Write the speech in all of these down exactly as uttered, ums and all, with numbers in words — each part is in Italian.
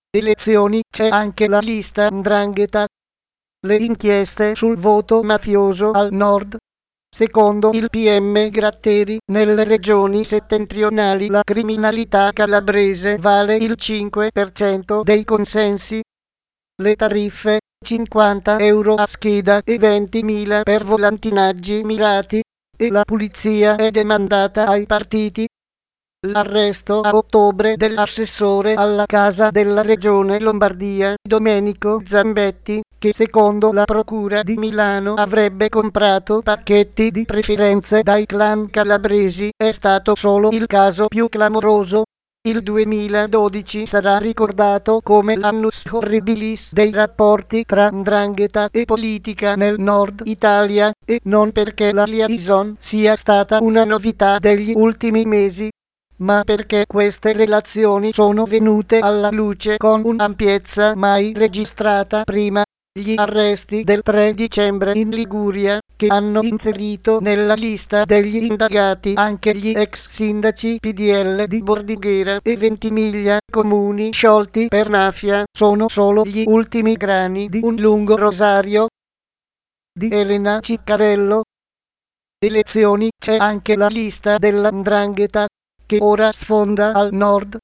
elezioni c'è anche la lista 'ndrangheta. Le inchieste sul voto mafioso al nord. Secondo il P M Gratteri, nelle regioni settentrionali la criminalità calabrese vale il cinque per cento dei consensi. Le tariffe, cinquanta euro a scheda e ventimila per volantinaggi mirati, e la pulizia è demandata ai partiti. L'arresto a ottobre dell'assessore alla Casa della Regione Lombardia, Domenico Zambetti, che secondo la Procura di Milano avrebbe comprato pacchetti di preferenze dai clan calabresi, è stato solo il caso più clamoroso. Il duemiladodici sarà ricordato come l'annus horribilis dei rapporti tra 'ndrangheta e politica nel nord Italia, e non perché la liaison sia stata una novità degli ultimi mesi, ma perché queste relazioni sono venute alla luce con un'ampiezza mai registrata prima. Gli arresti del tre dicembre in Liguria, che hanno inserito nella lista degli indagati anche gli ex sindaci P D L di Bordighera e Ventimiglia, comuni sciolti per mafia, sono solo gli ultimi grani di un lungo rosario. Di Elena Ciccarello. Elezioni c'è anche la lista della 'ndrangheta, che ora sfonda al nord.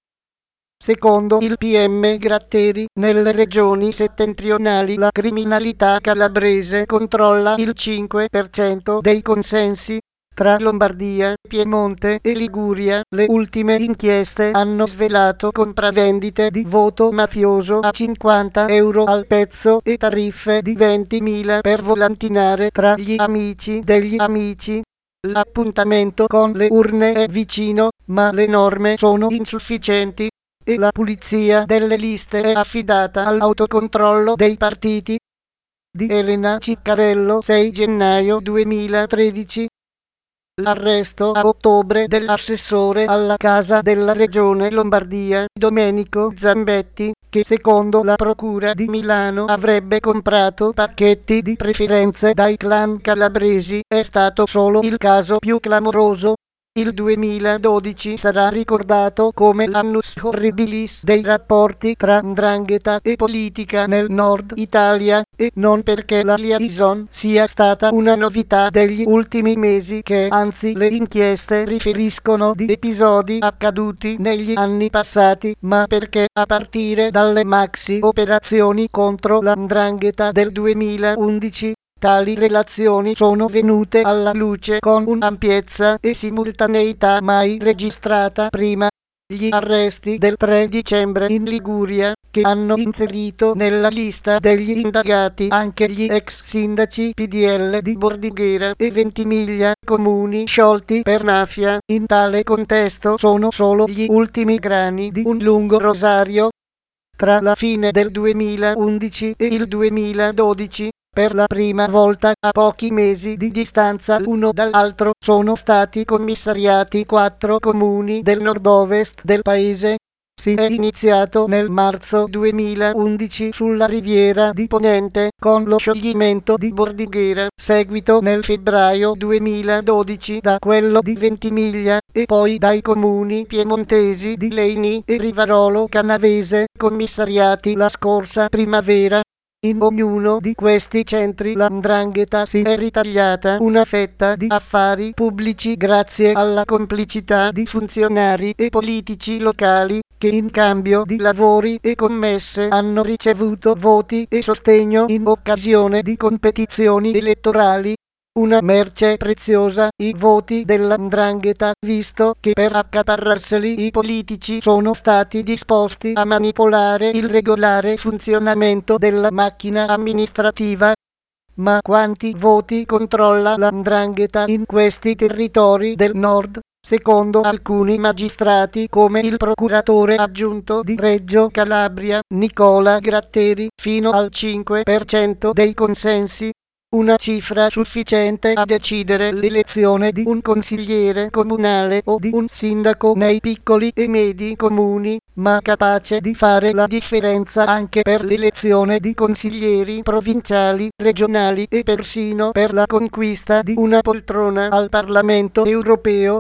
Secondo il P M Gratteri, nelle regioni settentrionali la criminalità calabrese controlla il cinque per cento dei consensi. Tra Lombardia, Piemonte e Liguria, le ultime inchieste hanno svelato compravendite di voto mafioso a cinquanta euro al pezzo e tariffe di ventimila per volantinare tra gli amici degli amici. L'appuntamento con le urne è vicino, ma le norme sono insufficienti, e la pulizia delle liste è affidata all'autocontrollo dei partiti. Di Elena Ciccarello, sei gennaio duemilatredici. L'arresto a ottobre dell'assessore alla Casa della Regione Lombardia, Domenico Zambetti, che secondo la Procura di Milano avrebbe comprato pacchetti di preferenze dai clan calabresi, è stato solo il caso più clamoroso. Il duemiladodici sarà ricordato come l'annus horribilis dei rapporti tra 'ndrangheta e politica nel nord Italia, e non perché la liaison sia stata una novità degli ultimi mesi, che anzi le inchieste riferiscono di episodi accaduti negli anni passati, ma perché a partire dalle maxi operazioni contro la 'ndrangheta del duemilaundici, tali relazioni sono venute alla luce con un'ampiezza e simultaneità mai registrata prima. Gli arresti del tre dicembre in Liguria, che hanno inserito nella lista degli indagati anche gli ex sindaci P D L di Bordighera e Ventimiglia, comuni sciolti per mafia, in tale contesto sono solo gli ultimi grani di un lungo rosario. Tra la fine del duemilaundici e il duemiladodici, per la prima volta a pochi mesi di distanza l'uno dall'altro, sono stati commissariati quattro comuni del nord-ovest del paese. Si è iniziato nel marzo duemilaundici sulla riviera di Ponente, con lo scioglimento di Bordighera, seguito nel febbraio duemiladodici da quello di Ventimiglia, e poi dai comuni piemontesi di Leni e Rivarolo Canavese, commissariati la scorsa primavera. In ognuno di questi centri la 'ndrangheta si è ritagliata una fetta di affari pubblici grazie alla complicità di funzionari e politici locali, che in cambio di lavori e commesse hanno ricevuto voti e sostegno in occasione di competizioni elettorali. Una merce preziosa, i voti della 'ndrangheta, visto che per accaparrarseli i politici sono stati disposti a manipolare il regolare funzionamento della macchina amministrativa. Ma quanti voti controlla la 'ndrangheta in questi territori del nord? Secondo alcuni magistrati, come il procuratore aggiunto di Reggio Calabria, Nicola Gratteri, fino al cinque per cento dei consensi. Una cifra sufficiente a decidere l'elezione di un consigliere comunale o di un sindaco nei piccoli e medi comuni, ma capace di fare la differenza anche per l'elezione di consiglieri provinciali, regionali e persino per la conquista di una poltrona al Parlamento europeo.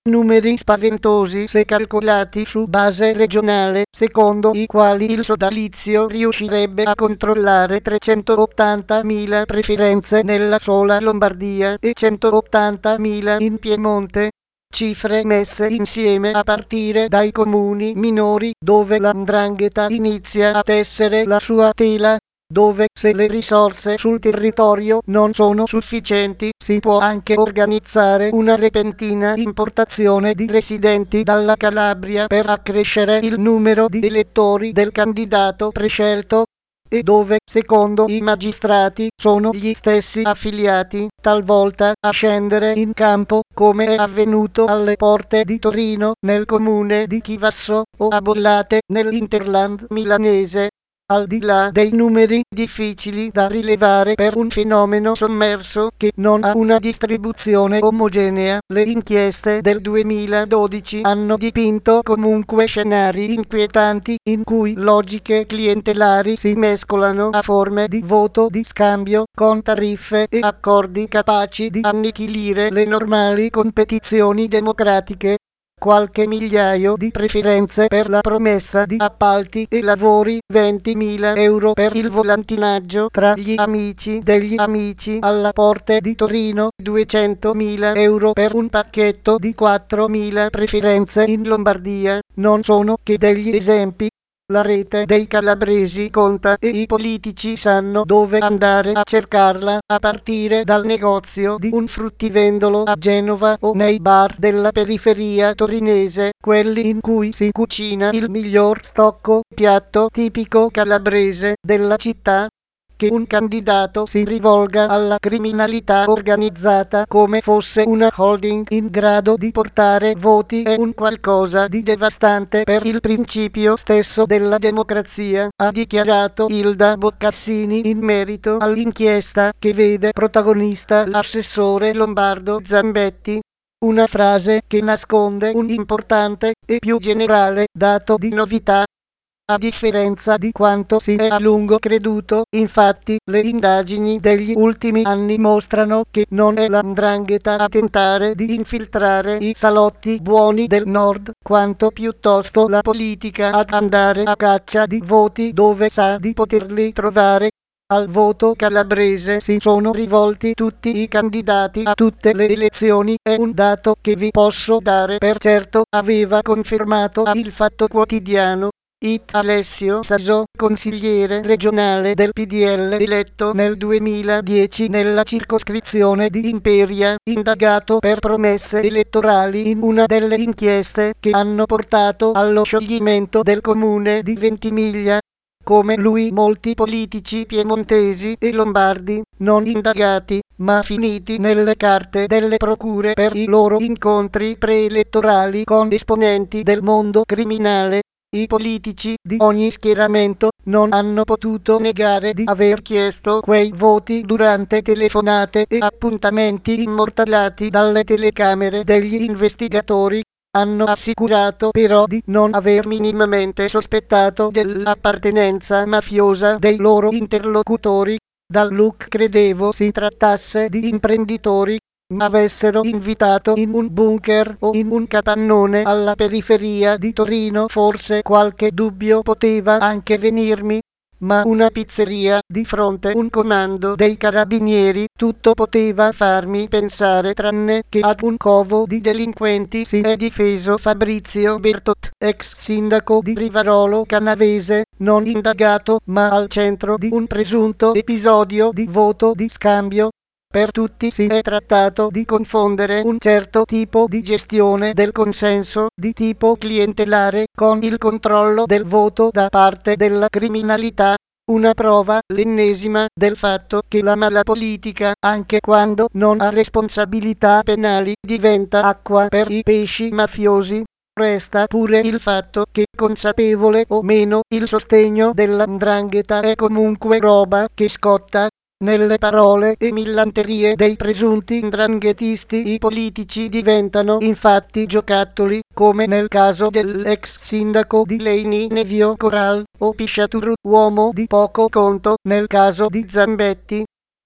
Numeri spaventosi se calcolati su base regionale, secondo i quali il sodalizio riuscirebbe a controllare trecentottantamila preferenze nella sola Lombardia e centottantamila in Piemonte. Cifre messe insieme a partire dai comuni minori dove la 'ndrangheta inizia a tessere la sua tela, dove se le risorse sul territorio non sono sufficienti si può anche organizzare una repentina importazione di residenti dalla Calabria per accrescere il numero di elettori del candidato prescelto, e dove, secondo i magistrati, sono gli stessi affiliati, talvolta, a scendere in campo, come è avvenuto alle porte di Torino, nel comune di Chivasso, o a Bollate, nell'Interland milanese. Al di là dei numeri difficili da rilevare per un fenomeno sommerso che non ha una distribuzione omogenea, le inchieste del duemiladodici hanno dipinto comunque scenari inquietanti in cui logiche clientelari si mescolano a forme di voto di scambio con tariffe e accordi capaci di annichilire le normali competizioni democratiche. Qualche migliaio di preferenze per la promessa di appalti e lavori, ventimila euro per il volantinaggio tra gli amici degli amici alla Porte di Torino, duecentomila euro per un pacchetto di quattromila preferenze in Lombardia, non sono che degli esempi. La rete dei calabresi conta e i politici sanno dove andare a cercarla, a partire dal negozio di un fruttivendolo a Genova o nei bar della periferia torinese, quelli in cui si cucina il miglior stocco, piatto tipico calabrese della città. Che un candidato si rivolga alla criminalità organizzata come fosse una holding in grado di portare voti è un qualcosa di devastante per il principio stesso della democrazia, ha dichiarato Ilda Boccassini in merito all'inchiesta che vede protagonista l'assessore lombardo Zambetti. Una frase che nasconde un importante e più generale dato di novità. A differenza di quanto si è a lungo creduto, infatti, le indagini degli ultimi anni mostrano che non è la 'ndrangheta a tentare di infiltrare i salotti buoni del Nord, quanto piuttosto la politica ad andare a caccia di voti dove sa di poterli trovare. Al voto calabrese si sono rivolti tutti i candidati a tutte le elezioni, è un dato che vi posso dare per certo, aveva confermato a Il Fatto Quotidiano. It Alessio Saso, consigliere regionale del P D L eletto nel duemiladieci nella circoscrizione di Imperia, indagato per promesse elettorali in una delle inchieste che hanno portato allo scioglimento del comune di Ventimiglia. Come lui molti politici piemontesi e lombardi, non indagati, ma finiti nelle carte delle procure per i loro incontri preelettorali con esponenti del mondo criminale. I politici di ogni schieramento non hanno potuto negare di aver chiesto quei voti durante telefonate e appuntamenti immortalati dalle telecamere degli investigatori. Hanno assicurato però di non aver minimamente sospettato dell'appartenenza mafiosa dei loro interlocutori. Dal look credevo si trattasse di imprenditori, ma avessero invitato in un bunker o in un capannone alla periferia di Torino forse qualche dubbio poteva anche venirmi, ma una pizzeria, di fronte un comando dei carabinieri, tutto poteva farmi pensare tranne che ad un covo di delinquenti si è difeso Fabrizio Bertot, ex sindaco di Rivarolo Canavese, non indagato ma al centro di un presunto episodio di voto di scambio. Per tutti si è trattato di confondere un certo tipo di gestione del consenso di tipo clientelare con il controllo del voto da parte della criminalità. Una prova, l'ennesima, del fatto che la mala politica, anche quando non ha responsabilità penali, diventa acqua per i pesci mafiosi. Resta pure il fatto che, consapevole o meno, il sostegno della 'ndrangheta è comunque roba che scotta. Nelle parole e millanterie dei presunti 'ndranghetisti i politici diventano infatti giocattoli, come nel caso dell'ex sindaco di Leni Nevio Coral, o Pisciaturu, uomo di poco conto, nel caso di Zambetti.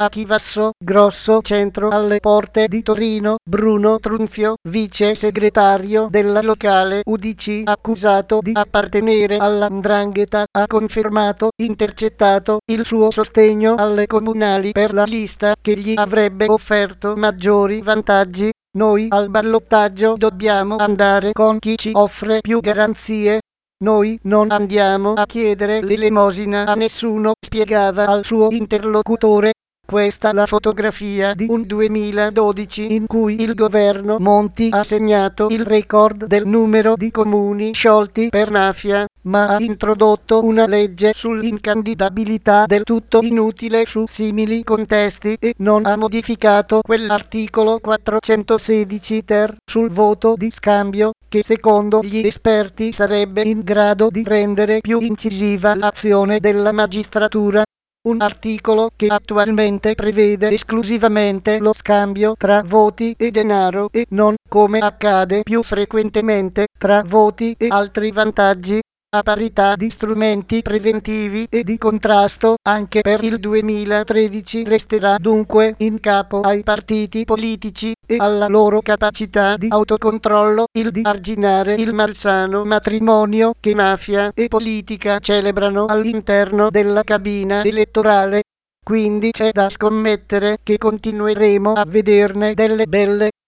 a Chivasso, Grosso Centro alle porte di Torino, Bruno Trunfio, vice segretario della locale U D C accusato di appartenere alla 'ndrangheta, ha confermato, intercettato, il suo sostegno alle comunali per la lista che gli avrebbe offerto maggiori vantaggi. Noi al ballottaggio dobbiamo andare con chi ci offre più garanzie. Noi non andiamo a chiedere l'elemosina a nessuno, spiegava al suo interlocutore. Questa la fotografia di un duemiladodici in cui il governo Monti ha segnato il record del numero di comuni sciolti per mafia, ma ha introdotto una legge sull'incandidabilità del tutto inutile su simili contesti e non ha modificato quell'articolo quattrocentosedici ter sul voto di scambio, che secondo gli esperti sarebbe in grado di rendere più incisiva l'azione della magistratura. Un articolo che attualmente prevede esclusivamente lo scambio tra voti e denaro e non, come accade più frequentemente, tra voti e altri vantaggi, a parità di strumenti preventivi e di contrasto. Anche per il duemilatredici resterà dunque in capo ai partiti politici e alla loro capacità di autocontrollo il di arginare il malsano matrimonio che mafia e politica celebrano all'interno della cabina elettorale. Quindi c'è da scommettere che continueremo a vederne delle belle.